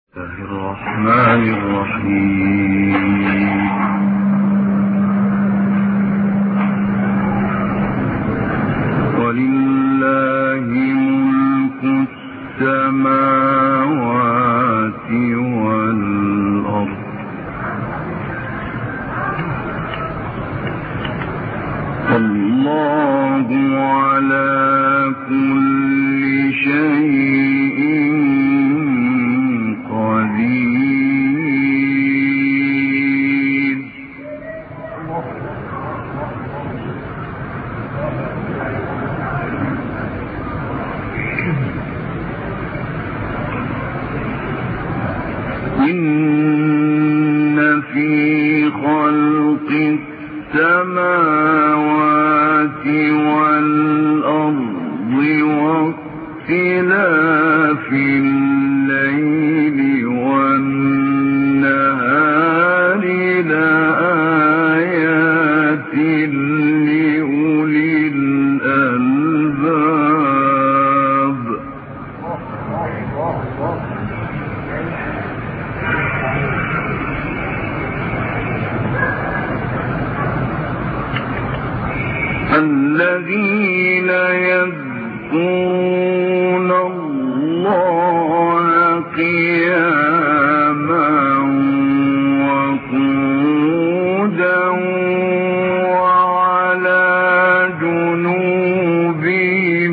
الله الرحمن الرحيم. ولله ملك السماوات والأرض والله على كل شيء قدير. إن في خلق السماوات والأرض واختلاف الليل والنهار لآيات لأولي الألباب. الذين يذكرون الله قياما وقعودا وعلى جنوبهم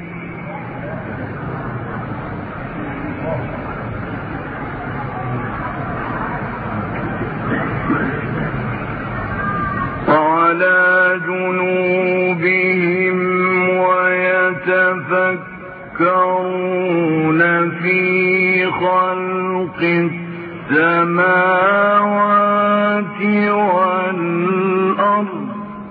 ويتفكرون في خلق السماوات والأرض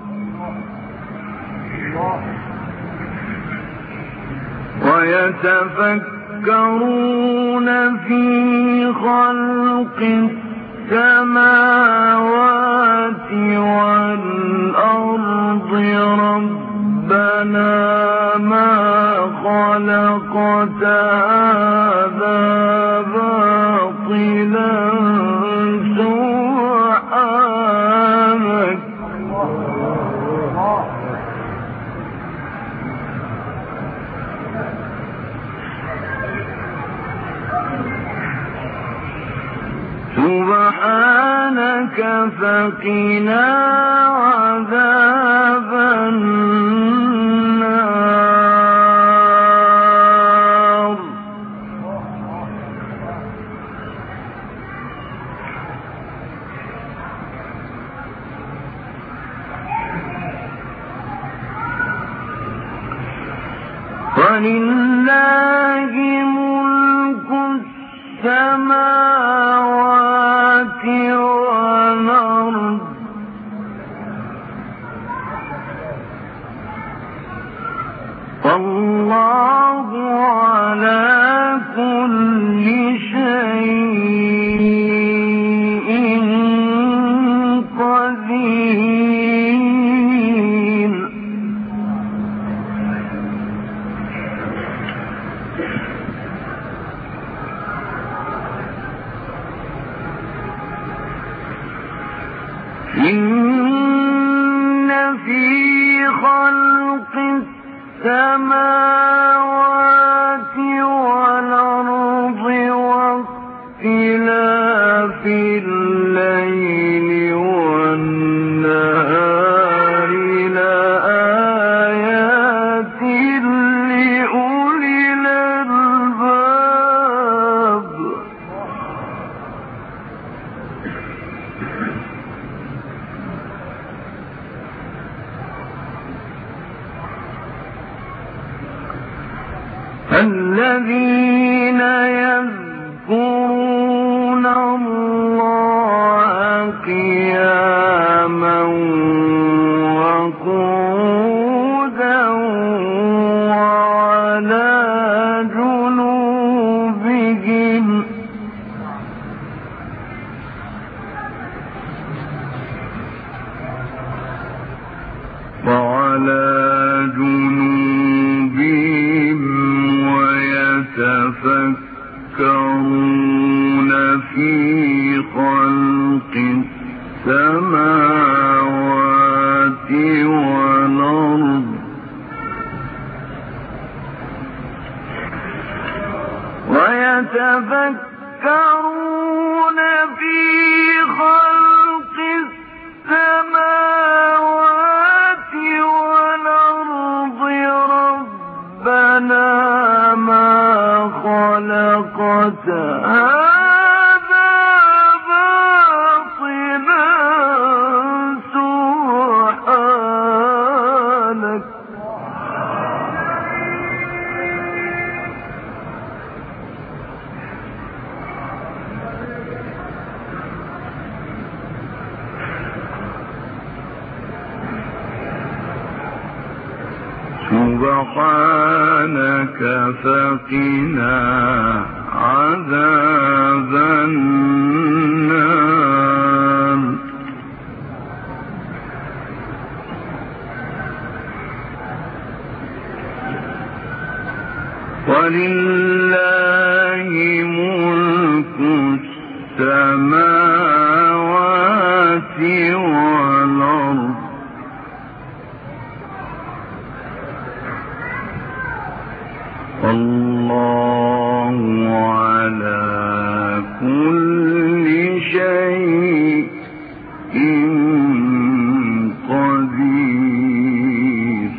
ويتفكرون في خلق السماوات والأرض ربنا ما خلقت هذا باطلا سبحانك فقنا عذاب النار. ولله ملك السماوات والأرض والله على كل شيء قدير. إن في خلق السماوات والأرض واختلاف الليل والنهار لآيات لأولي الألباب. في خلق السماوات والأرض ويتفكرون في خلق السماوات والأرض ربنا ما خلقت هذا باطلا سبحانك سبحانك فقنا عذاب النار ولله ملك السماوات والأرض والله على كل شيء قدير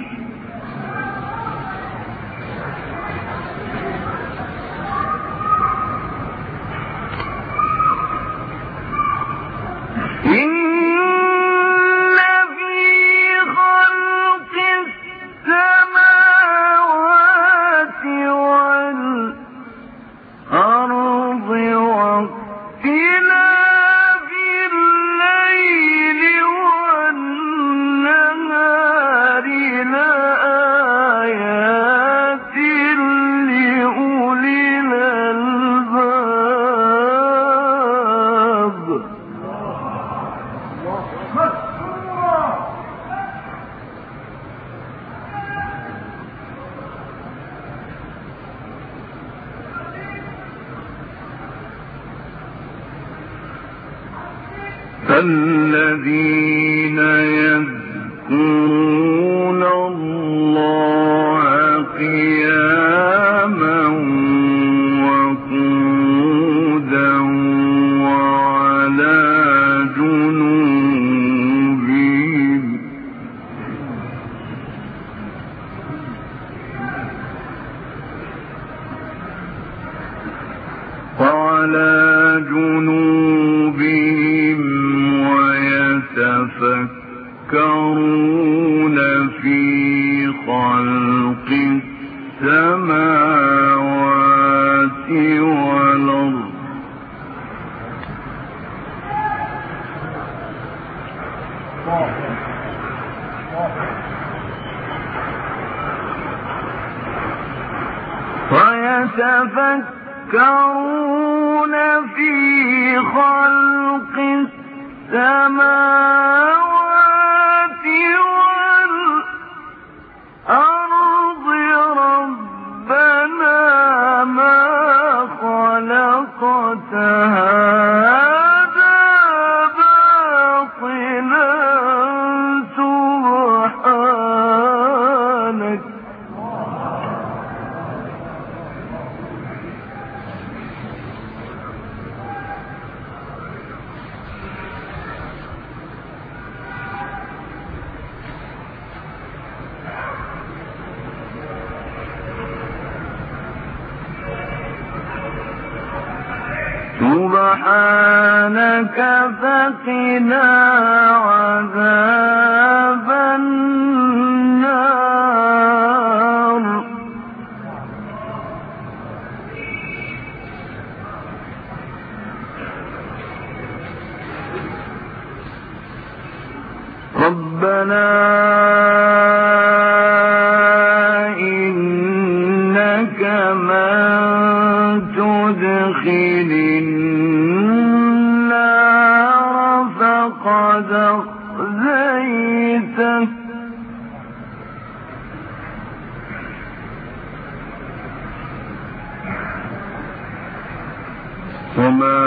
الذين يذكرون الله قياما وقعودا وعلى جنوبهم يتفكرون في خلق السماوات والأرض ويتفكرون في خلق السماوات والأرض ربنا ما خلقت هذا باطلا سبحانك سبحانك فقنا عذاب النار ربنا إنك من تدخل النار فقد أخزيته ومن وما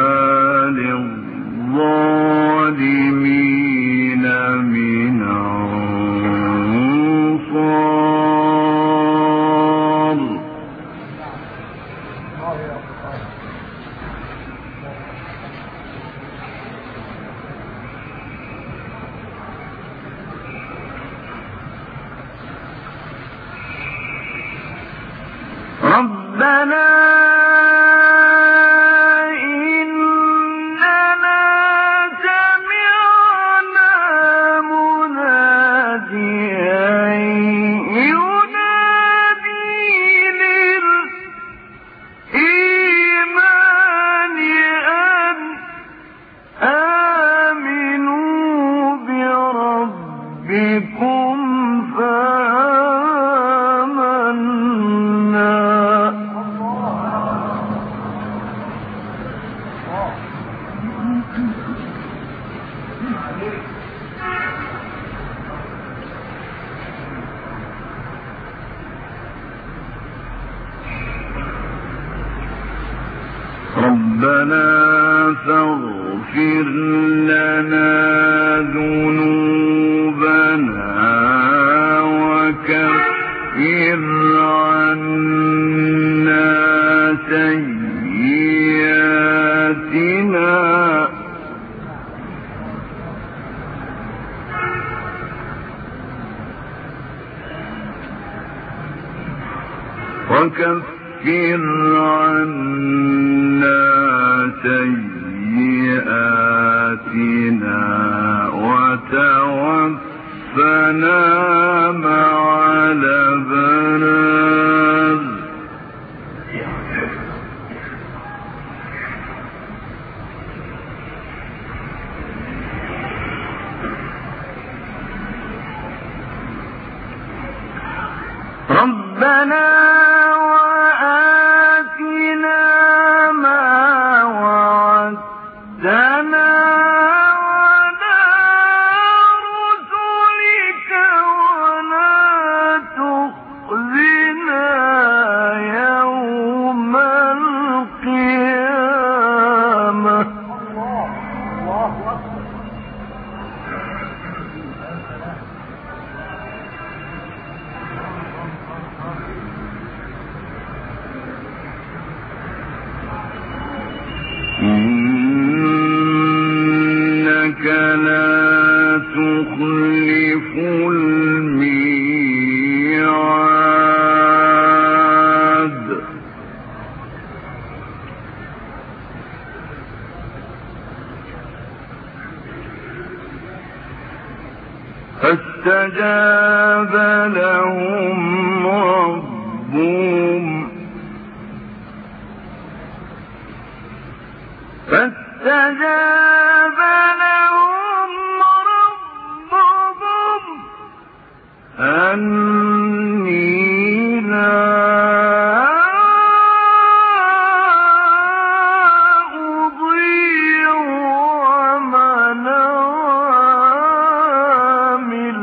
للظالمين من أنصار. ربنا إننا سمعنا مناديا ينادي للإيمان أن آمنوا بربكم فآمنا. ربنا فاغفر لنا ذنوبنا وكفر عنا سيئاتنا وتوفنا مع الأبرار. ربنا وآتنا ما وعدتنا على رسلك ولا تخزنا يوم القيامة. إنك لا تخلف الميعاد. فاستجاب لهم ربهم أني لا أضيع عمل عامل.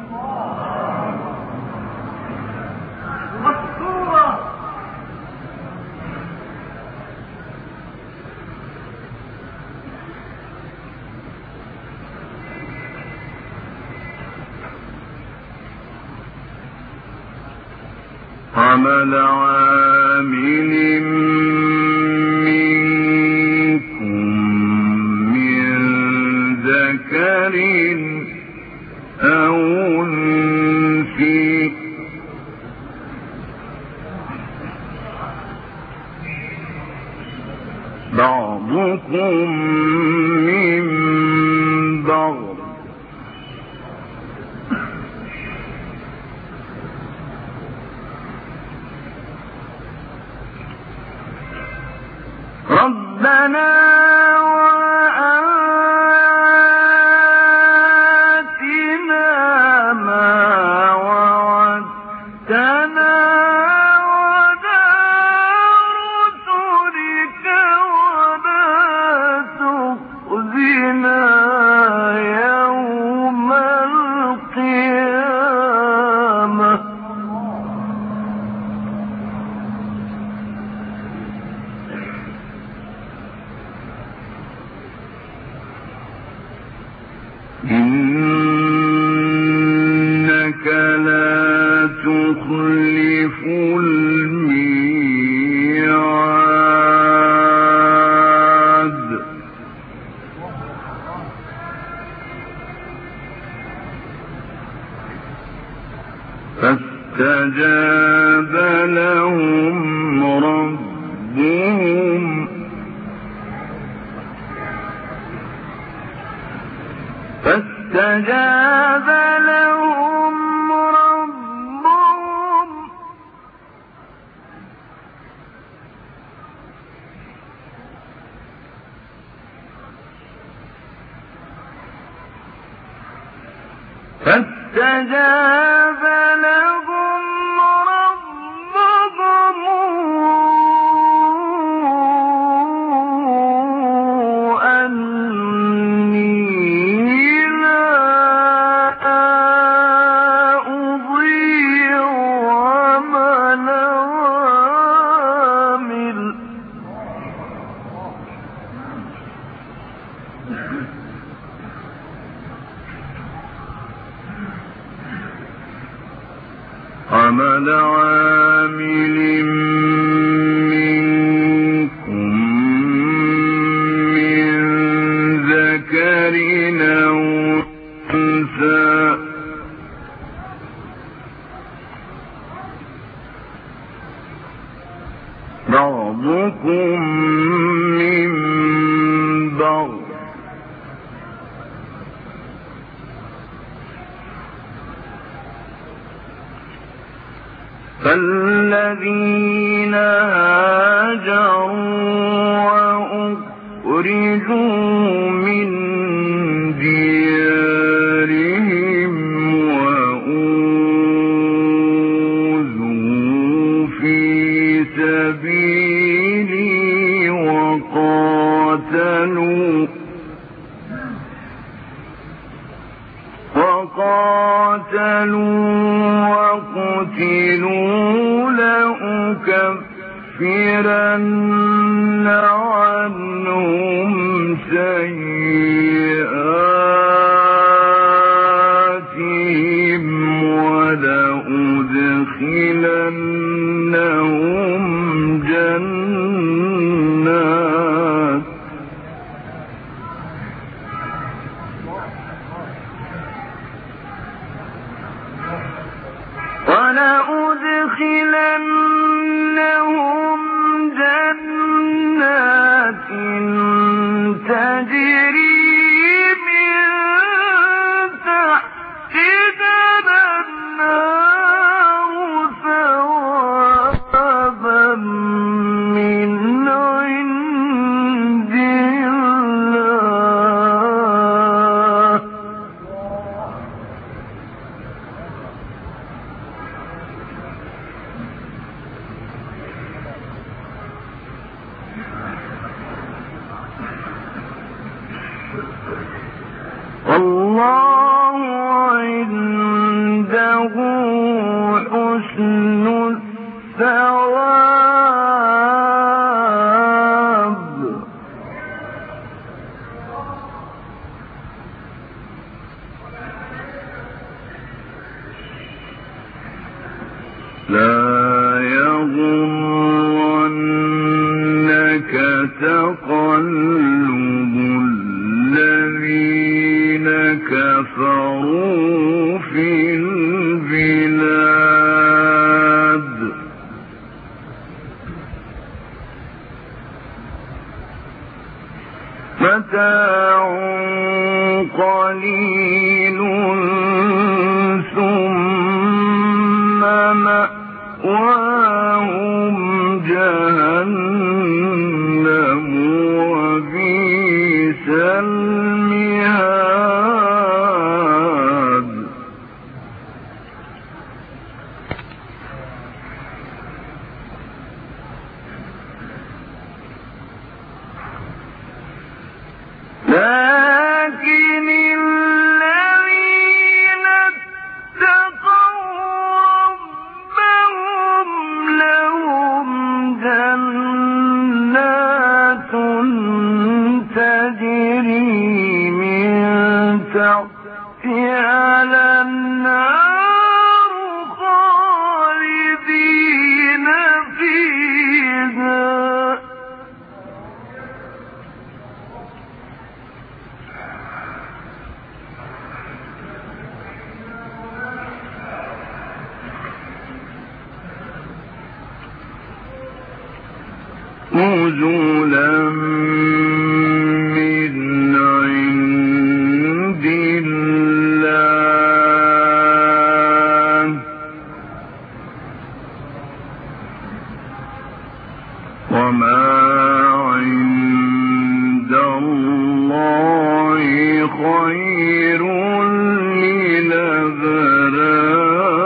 عمل عامل منكم من ذكر أو أنثى بعضكم من بعض ربنا وآتنا ما وعدتنا على رسلك ولا تخزنا يوم القيامة. إنك لا تخلف الميعاد فاستجاب لهم ربهم فاستجاب لهم ربهم فاستجاب لهم ربهم أني لا أضيع عمل عامل منكم من ذكر أو أنثى بعضكم من بعض فالذين هاجروا وأخرجوا من ديارهم وأوذوا في سبيلي وقاتلوا وقتلوا لأكفرن عنهم سيئاتهم ولأدخلنهم جنات تجري من تحتها الأنهار ثوابا من عند الله والله عنده حسن الثواب لا يغرنك تقلب الذين كفروا في البلاد متاع قليل ثم مأواهم جهنم وبئس المهاد لكن الذين اتقوا ربهم لهم جنات تجري من تحتها الأنهار خالدين فيها نزلا من عند الله وما عند الله خير للأبرار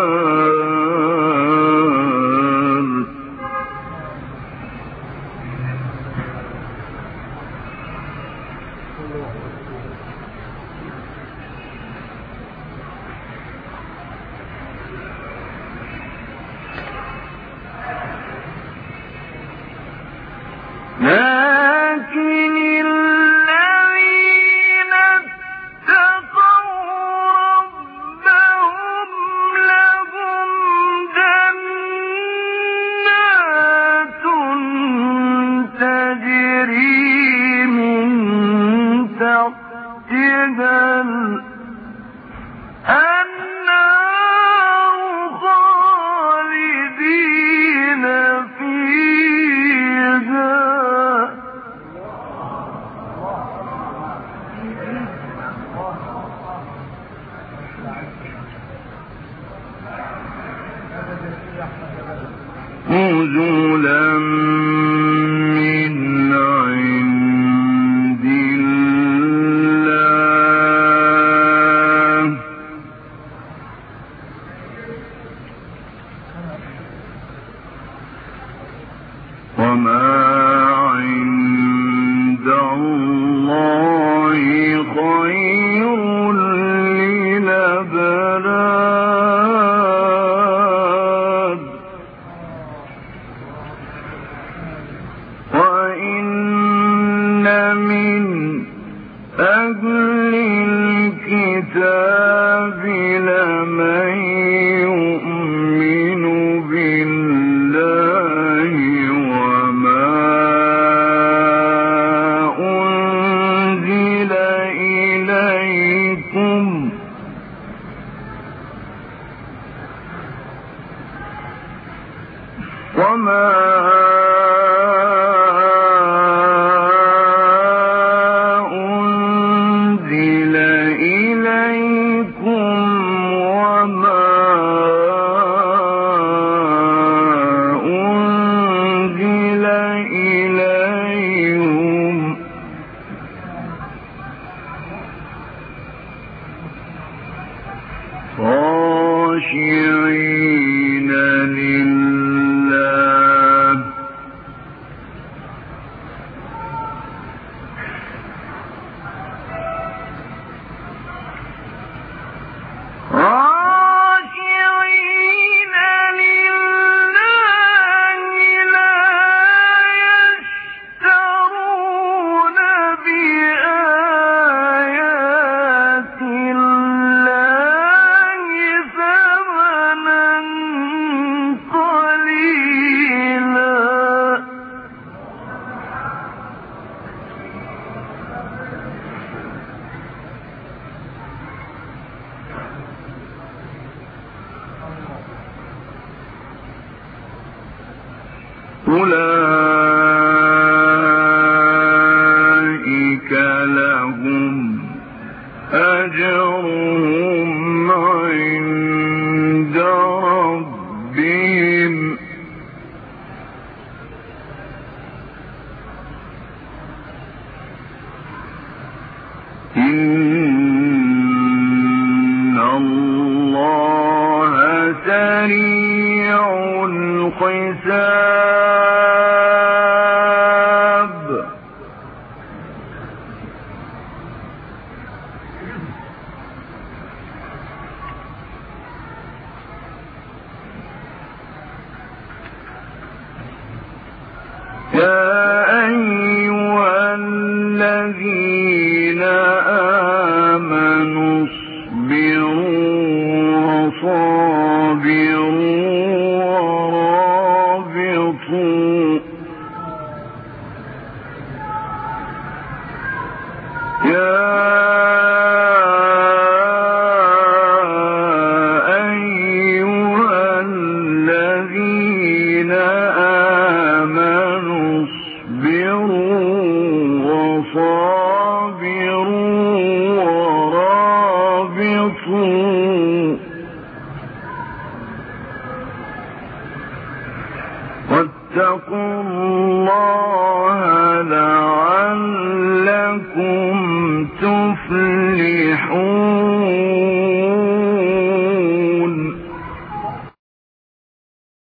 لكن الذين اتقوا ربهم لهم جنات تجري من تحتها الأنهار خالدين فيها نزلا من عند الله وما عند الله خير للأبرار وإن من أهل الكتاب لمن يؤمن بالله وما أنزل إليكم وما أنزل إليكم وما أنزل إليهم خاشعين لله خاشعين لله لا يشترون بآيات الله ثمنا قليلا أولئك لهم أجرهم عند ربهم إن الله سريع الحساب يا أيها الذين آمنوا آمنوا اصبروا وصابروا ورابطوا واتقوا الله لعلكم تفلحون